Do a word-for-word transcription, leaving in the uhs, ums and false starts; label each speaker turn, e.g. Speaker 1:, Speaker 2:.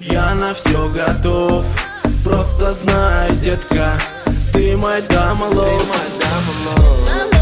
Speaker 1: Я на все готов, просто знай, детка, ты моя дама, лов.